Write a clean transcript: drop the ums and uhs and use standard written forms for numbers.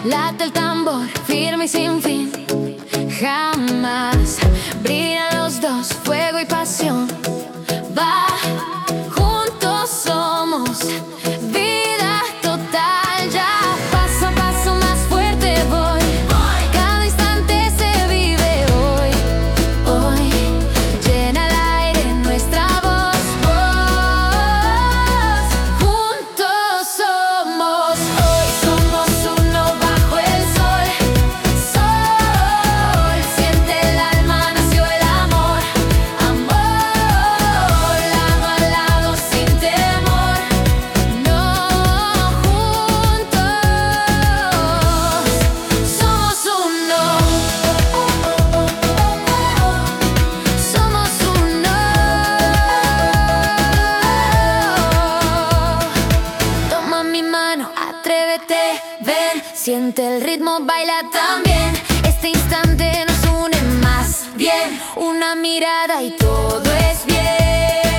Late el tambor, firme y sin fin. Jamás brillan los dos, fuego y pasión. Va, juntos somos vida total. Ya paso a paso más fuerte voy. Cada instante se vive hoy. Hoy llena el aire nuestra voz. Juntos somos. Hoy somos uno bajo el sol. Sol, siente el alma, nació el amor. Amor, lado a lado sin temor. No, juntos somos uno. Somos uno. Toma mi mano, atrévete, ven, siente el ritmo, baila también. Este instante nos une más bien. Una mirada y todo es bien.